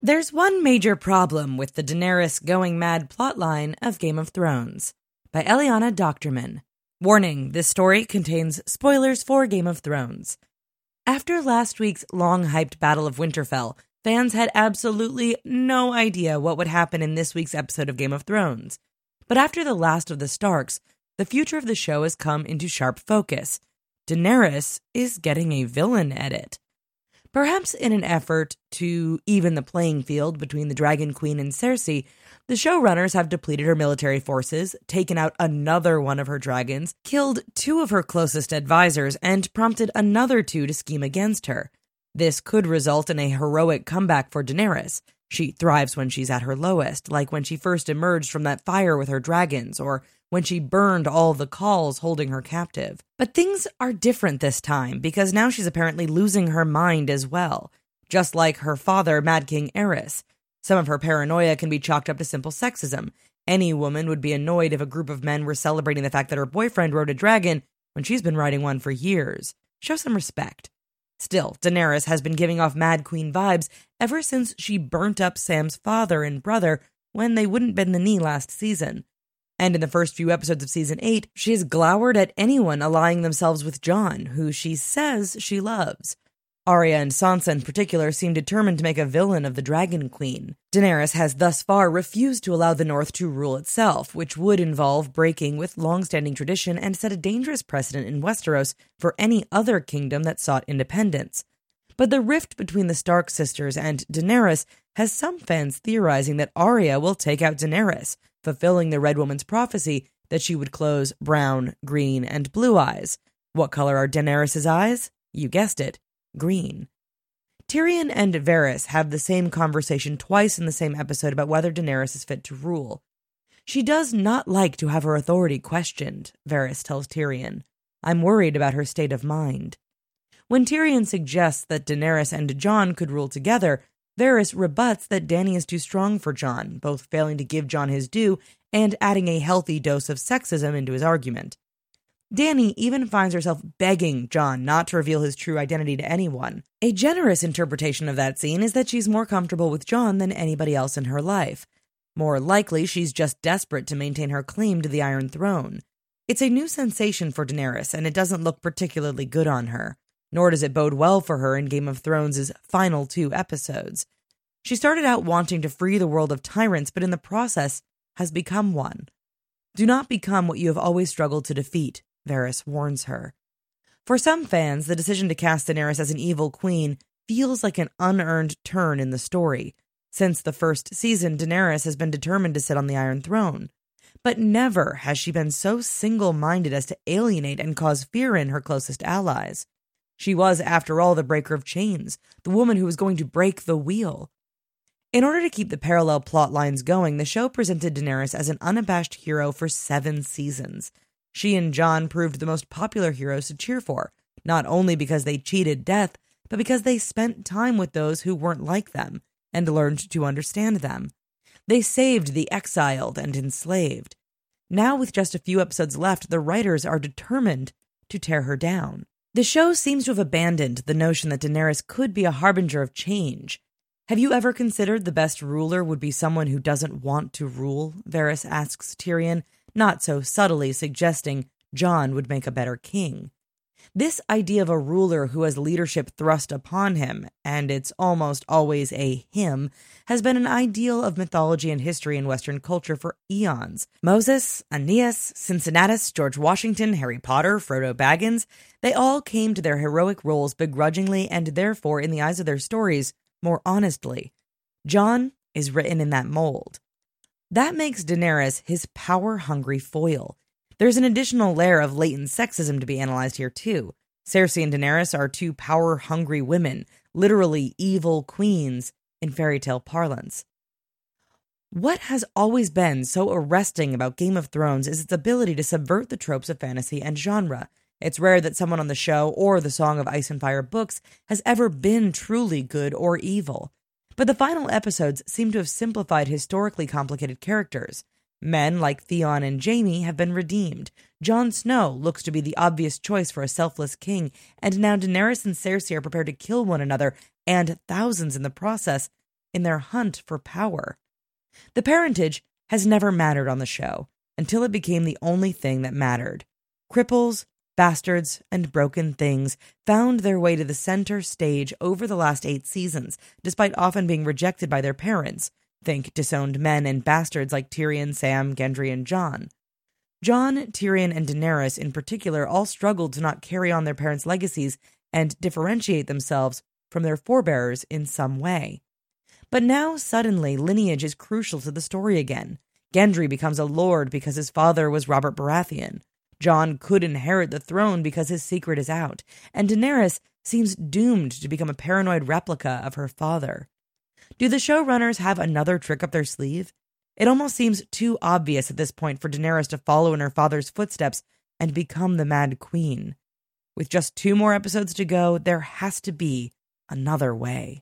There's one major problem with the Daenerys going mad plotline of Game of Thrones, by Eliana Doctorman. Warning, this story contains spoilers for Game of Thrones. After last week's long-hyped Battle of Winterfell, fans had absolutely no idea what would happen in this week's episode of Game of Thrones. But after the last of the Starks, the future of the show has come into sharp focus. Daenerys is getting a villain edit. Perhaps in an effort to even the playing field between the Dragon Queen and Cersei, the showrunners have depleted her military forces, taken out another one of her dragons, killed two of her closest advisors, and prompted another two to scheme against her. This could result in a heroic comeback for Daenerys. She thrives when she's at her lowest, like when she first emerged from that fire with her dragons, or when she burned all the khals holding her captive. But things are different this time, because now she's apparently losing her mind as well. Just like her father, Mad King Aerys. Some of her paranoia can be chalked up to simple sexism. Any woman would be annoyed if a group of men were celebrating the fact that her boyfriend rode a dragon when she's been riding one for years. Show some respect. Still, Daenerys has been giving off Mad Queen vibes ever since she burnt up Sam's father and brother when they wouldn't bend the knee last season. And in the first few episodes of Season 8, she has glowered at anyone allying themselves with Jon, who she says she loves. Arya and Sansa in particular seem determined to make a villain of the Dragon Queen. Daenerys has thus far refused to allow the North to rule itself, which would involve breaking with long-standing tradition and set a dangerous precedent in Westeros for any other kingdom that sought independence. But the rift between the Stark sisters and Daenerys has some fans theorizing that Arya will take out Daenerys, fulfilling the Red Woman's prophecy that she would close brown, green, and blue eyes. What color are Daenerys' eyes? You guessed it, green. Tyrion and Varys have the same conversation twice in the same episode about whether Daenerys is fit to rule. She does not like to have her authority questioned, Varys tells Tyrion. I'm worried about her state of mind. When Tyrion suggests that Daenerys and Jon could rule together, Varys rebuts that Dany is too strong for Jon, both failing to give Jon his due and adding a healthy dose of sexism into his argument. Dany even finds herself begging Jon not to reveal his true identity to anyone. A generous interpretation of that scene is that she's more comfortable with Jon than anybody else in her life. More likely, she's just desperate to maintain her claim to the Iron Throne. It's a new sensation for Daenerys, and it doesn't look particularly good on her. Nor does it bode well for her in Game of Thrones' final 2 episodes. She started out wanting to free the world of tyrants, but in the process has become one. Do not become what you have always struggled to defeat, Varys warns her. For some fans, the decision to cast Daenerys as an evil queen feels like an unearned turn in the story. Since the first season, Daenerys has been determined to sit on the Iron Throne. But never has she been so single-minded as to alienate and cause fear in her closest allies. She was, after all, the breaker of chains, the woman who was going to break the wheel. In order to keep the parallel plot lines going, the show presented Daenerys as an unabashed hero for 7 seasons. She and Jon proved the most popular heroes to cheer for, not only because they cheated death, but because they spent time with those who weren't like them and learned to understand them. They saved the exiled and enslaved. Now, with just a few episodes left, the writers are determined to tear her down. The show seems to have abandoned the notion that Daenerys could be a harbinger of change. Have you ever considered the best ruler would be someone who doesn't want to rule? Varys asks Tyrion, not so subtly suggesting Jon would make a better king. This idea of a ruler who has leadership thrust upon him, and it's almost always a him, has been an ideal of mythology and history in Western culture for eons. Moses, Aeneas, Cincinnatus, George Washington, Harry Potter, Frodo Baggins, they all came to their heroic roles begrudgingly and therefore, in the eyes of their stories, more honestly. Jon is written in that mold. That makes Daenerys his power-hungry foil. There's an additional layer of latent sexism to be analyzed here, too. Cersei and Daenerys are 2 power-hungry women, literally evil queens in fairy tale parlance. What has always been so arresting about Game of Thrones is its ability to subvert the tropes of fantasy and genre. It's rare that someone on the show or the Song of Ice and Fire books has ever been truly good or evil. But the final episodes seem to have simplified historically complicated characters. Men like Theon and Jaime have been redeemed. Jon Snow looks to be the obvious choice for a selfless king, and now Daenerys and Cersei are prepared to kill one another, and thousands in the process, in their hunt for power. The parentage has never mattered on the show until it became the only thing that mattered. Cripples, bastards, and broken things found their way to the center stage over the last 8 seasons, despite often being rejected by their parents. Think disowned men and bastards like Tyrion, Sam, Gendry, and Jon. Jon, Tyrion, and Daenerys in particular all struggled to not carry on their parents' legacies and differentiate themselves from their forebearers in some way. But now, suddenly, lineage is crucial to the story again. Gendry becomes a lord because his father was Robert Baratheon. Jon could inherit the throne because his secret is out, and Daenerys seems doomed to become a paranoid replica of her father. Do the showrunners have another trick up their sleeve? It almost seems too obvious at this point for Daenerys to follow in her father's footsteps and become the Mad Queen. With just 2 more episodes to go, there has to be another way.